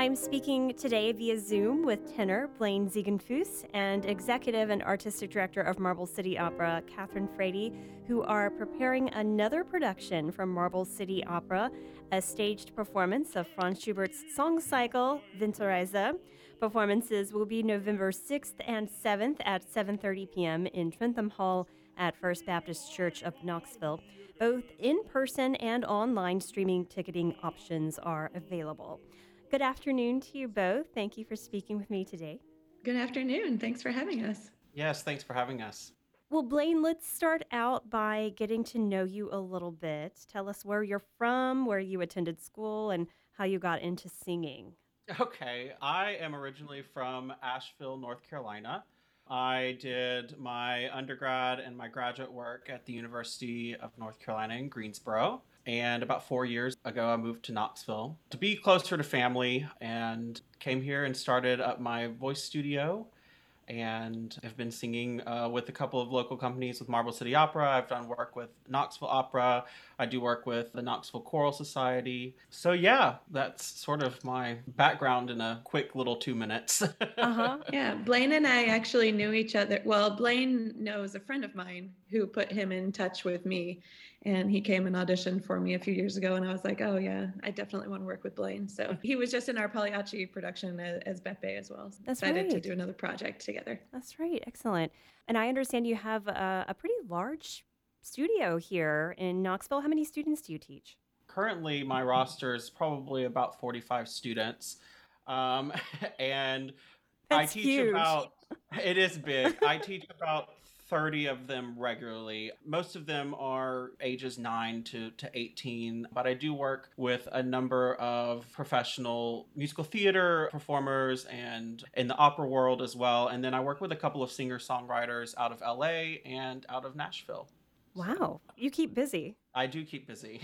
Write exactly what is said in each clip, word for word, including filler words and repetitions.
I'm speaking today via Zoom with tenor Blaine Ziegenfuss and executive and artistic director of Marble City Opera, Catherine Frady, who are preparing another production from Marble City Opera, a staged performance of Franz Schubert's song cycle, Winterreise. Performances will be November sixth and seventh at seven thirty p.m. in Trentham Hall at First Baptist Church of Knoxville. Both in-person and online streaming ticketing options are available. Good afternoon to you both. Thank you for speaking with me today. Good afternoon. Thanks for having us. Yes, thanks for having us. Well, Blaine, let's start out by getting to know you a little bit. Tell us where you're from, where you attended school, and how you got into singing. Okay, I am originally from Asheville, North Carolina. I did my undergrad and my graduate work at the University of North Carolina in Greensboro. And about four years ago, I moved to Knoxville to be closer to family and came here and started up my voice studio and have been singing uh, with a couple of local companies with Marble City Opera. I've done work with Knoxville Opera. I do work with the Knoxville Choral Society. So yeah, that's sort of my background in a quick little two minutes. uh-huh. Yeah, Blaine and I actually knew each other. Well, Blaine knows a friend of mine who put him in touch with me, and he came and auditioned for me a few years ago, and I was like, oh yeah, I definitely want to work with Blaine. So he was just in our Pagliacci production as, as Beppe as well. So That's excited right. to do another project together. That's right. Excellent. And I understand you have a, a pretty large studio here in Knoxville. How many students do you teach? Currently, my roster is probably about forty-five students. Um, and That's I teach huge. about, it is big. I teach about thirty of them regularly. Most of them are ages nine to, to eighteen, but I do work with a number of professional musical theater performers and in the opera world as well. And then I work with a couple of singer-songwriters out of L A and out of Nashville. Wow, you keep busy. I do keep busy.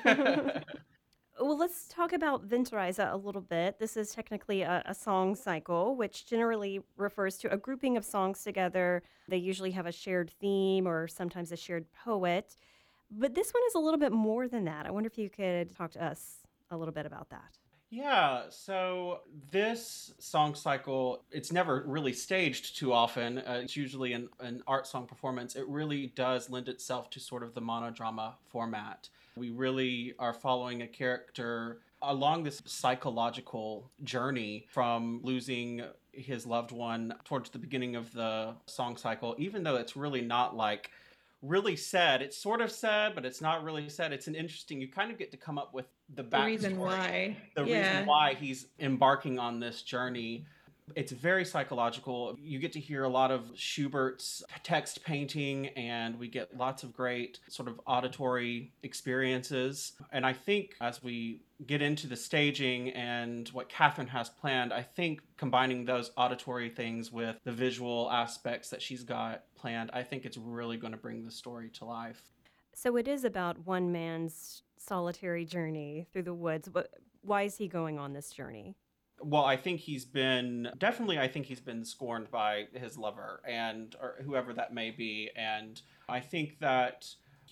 Well, let's talk about Winterreise a little bit. This is technically a, a song cycle, which generally refers to a grouping of songs together. They usually have a shared theme or sometimes a shared poet. But this one is a little bit more than that. I wonder if you could talk to us a little bit about that. Yeah, so this song cycle, it's never really staged too often. Uh, it's usually an, an art song performance. It really does lend itself to sort of the monodrama format. We really are following a character along this psychological journey from losing his loved one towards the beginning of the song cycle, even though it's really not like really sad. It's sort of sad, but it's not really sad. It's an interesting, you kind of get to come up with the backstory. The reason why. The yeah. reason why he's embarking on this journey. It's very psychological. You get to hear a lot of Schubert's text painting, and we get lots of great sort of auditory experiences. And I think as we get into the staging and what Catherine has planned, I think combining those auditory things with the visual aspects that she's got planned, I think it's really going to bring the story to life. So it is about one man's solitary journey through the woods. But why is he going on this journey? Well, I think he's been, definitely I think he's been scorned by his lover and or whoever that may be. And I think that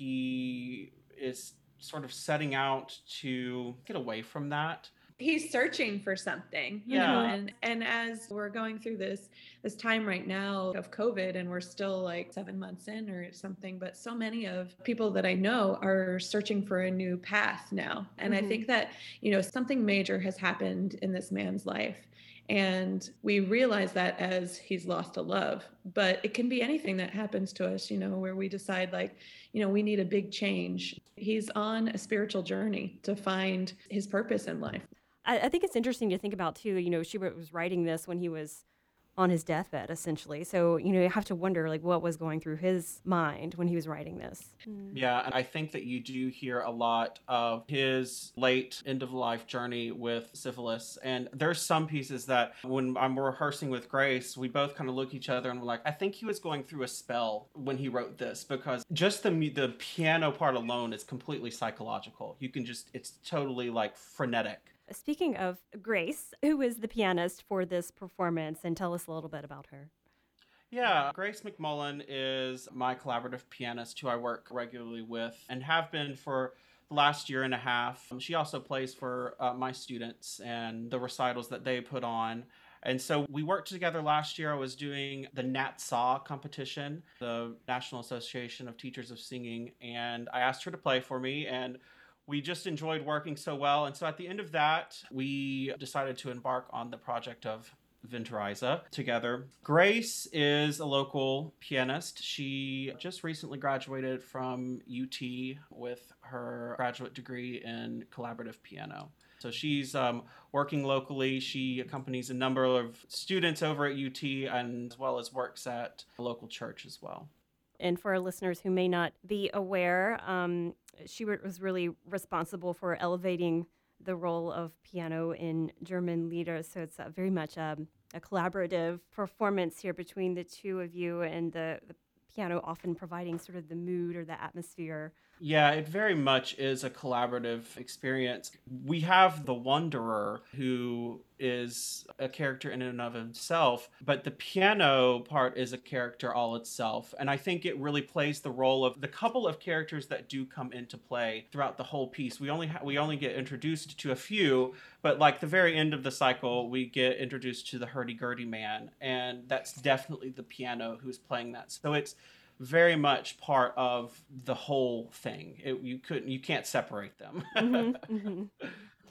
he is sort of setting out to get away from that. He's searching for something, you yeah. know, and, and as we're going through this, this time right now of COVID, and we're still like seven months in or something, but so many of people that I know are searching for a new path now. And mm-hmm. I think that, you know, something major has happened in this man's life. And we realize that as he's lost a love, but it can be anything that happens to us, you know, where we decide like, you know, we need a big change. He's on a spiritual journey to find his purpose in life. I, I think it's interesting to think about, too. You know, Schubert was writing this when he was on his deathbed, essentially. So, you know, you have to wonder, like, what was going through his mind when he was writing this. Mm. Yeah, and I think that you do hear a lot of his late end-of-life journey with syphilis. And there's some pieces that when I'm rehearsing with Grace, we both kind of look at each other and we're like, I think he was going through a spell when he wrote this, because just the the piano part alone is completely psychological. You can just, it's totally like frenetic. Speaking of Grace, who is the pianist for this performance, and tell us a little bit about her. Yeah, Grace McMullen is my collaborative pianist who I work regularly with and have been for the last year and a half. Um, She also plays for uh, my students and the recitals that they put on. And so we worked together last year. I was doing the NATSA competition, the National Association of Teachers of Singing, and I asked her to play for me, and we just enjoyed working so well. And so at the end of that, we decided to embark on the project of Venturiza together. Grace is a local pianist. She just recently graduated from U T with her graduate degree in collaborative piano. So she's um, working locally. She accompanies a number of students over at U T and as well as works at a local church as well. And for our listeners who may not be aware, um, she was really responsible for elevating the role of piano in German Lieder. So it's uh, very much um, a collaborative performance here between the two of you, and the, the piano often providing sort of the mood or the atmosphere. Yeah, it very much is a collaborative experience. We have the Wanderer, who is a character in and of himself, but the piano part is a character all itself. And I think it really plays the role of the couple of characters that do come into play throughout the whole piece. We only ha- we only get introduced to a few, but like the very end of the cycle, we get introduced to the hurdy-gurdy man, and that's definitely the piano who's playing that. So it's very much part of the whole thing. It, you couldn't, you can't separate them. mm-hmm, mm-hmm.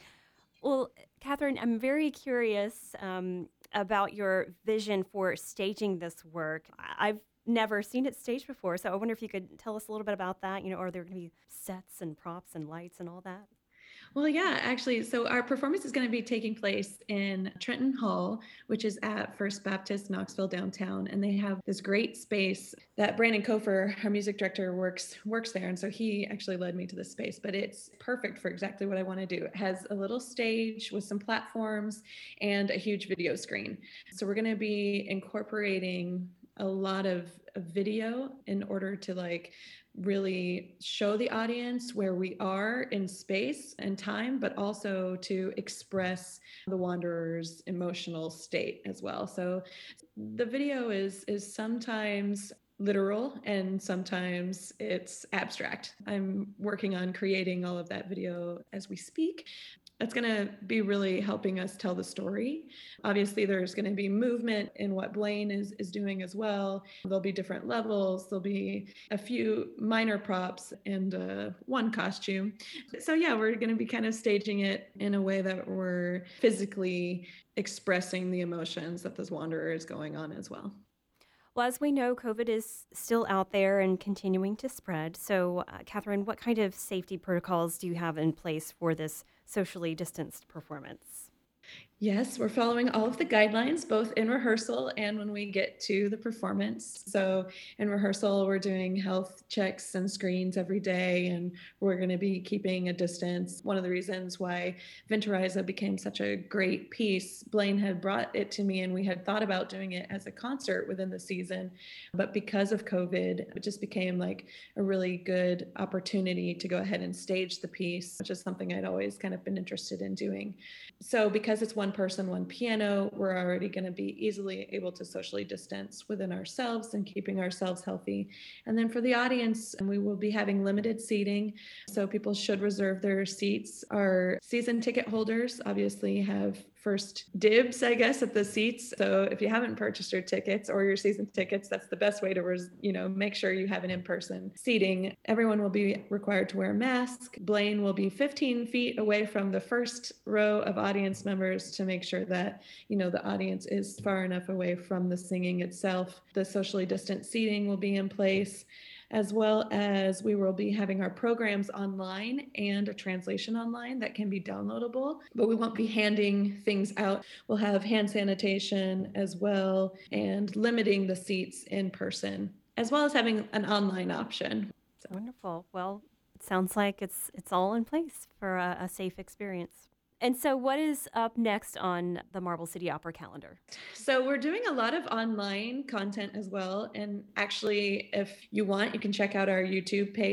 Well, Catherine, I'm very curious um, about your vision for staging this work. I- I've never seen it staged before, so I wonder if you could tell us a little bit about that. You know, are there going to be sets and props and lights and all that? Well, yeah, actually, so our performance is going to be taking place in Trenton Hall, which is at First Baptist Knoxville downtown, and they have this great space that Brandon Kofer, our music director, works works there, and so he actually led me to this space. But it's perfect for exactly what I want to do. It has a little stage with some platforms and a huge video screen. So we're going to be incorporating a lot of, of video in order to like really show the audience where we are in space and time, but also to express the wanderer's emotional state as well. So the video is is sometimes literal and sometimes it's abstract. I'm working on creating all of that video as we speak. That's going to be really helping us tell the story. Obviously, there's going to be movement in what Blaine is, is doing as well. There'll be different levels. There'll be a few minor props and uh, one costume. So yeah, we're going to be kind of staging it in a way that we're physically expressing the emotions that this wanderer is going on as well. Well, as we know, COVID is still out there and continuing to spread. So, uh, Catherine, what kind of safety protocols do you have in place for this socially distanced performance? Yes, we're following all of the guidelines, both in rehearsal and when we get to the performance. So in rehearsal, we're doing health checks and screens every day, and we're going to be keeping a distance. One of the reasons why Venturiza became such a great piece, Blaine had brought it to me, and we had thought about doing it as a concert within the season. But because of COVID, it just became like a really good opportunity to go ahead and stage the piece, which is something I'd always kind of been interested in doing. So because it's one person, one piano, we're already going to be easily able to socially distance within ourselves and keeping ourselves healthy. And then for the audience, we will be having limited seating, so people should reserve their seats. Our season ticket holders obviously have first dibs, I guess, at the seats. So if you haven't purchased your tickets or your season tickets, that's the best way to, res- you know, make sure you have an in-person seating. Everyone will be required to wear a mask. Blaine will be fifteen feet away from the first row of audience members to make sure that, you know, the audience is far enough away from the singing itself. The socially distant seating will be in place, as well as we will be having our programs online and a translation online that can be downloadable, but we won't be handing things out. We'll have hand sanitation as well, and limiting the seats in person, as well as having an online option. So. Wonderful. Well, it sounds like it's it's all in place for a, a safe experience. And so what is up next on the Marble City Opera calendar? So we're doing a lot of online content as well. And actually, if you want, you can check out our YouTube page.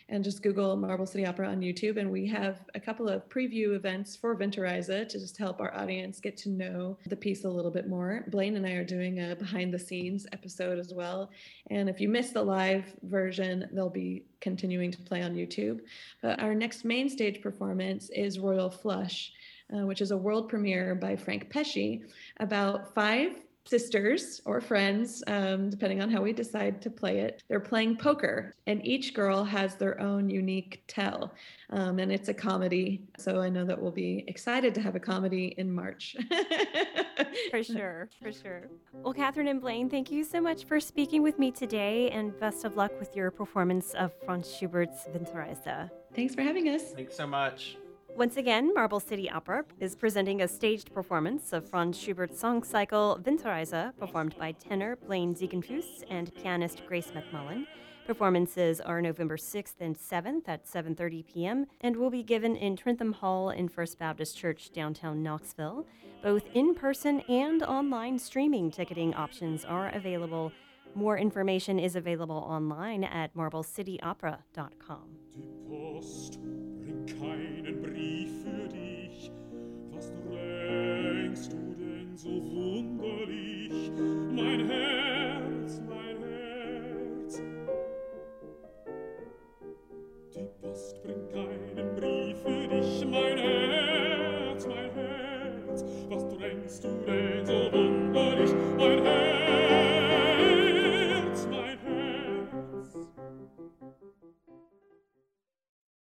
and just Google Marble City Opera on YouTube. And we have a couple of preview events for Winterreise to just help our audience get to know the piece a little bit more. Blaine and I are doing a behind the scenes episode as well. And if you missed the live version, they'll be continuing to play on YouTube. But our next main stage performance is Royal Flush, uh, which is a world premiere by Frank Pesci about five sisters or friends, um, depending on how we decide to play it. They're playing poker, and each girl has their own unique tell. Um, and it's a comedy. So I know that we'll be excited to have a comedy in March. For sure, for sure. Well, Catherine and Blaine, thank you so much for speaking with me today, and best of luck with your performance of Franz Schubert's Winterreise. Thanks for having us. Thanks so much. Once again, Marble City Opera is presenting a staged performance of Franz Schubert's song cycle Winterreise, performed by tenor Blaine Ziegenfuss and pianist Grace McMullen. Performances are November sixth and seventh at seven thirty p.m. and will be given in Trentham Hall in First Baptist Church, downtown Knoxville. Both in-person and online streaming ticketing options are available. More information is available online at marble city opera dot com. Die Post bringt keinen Brief.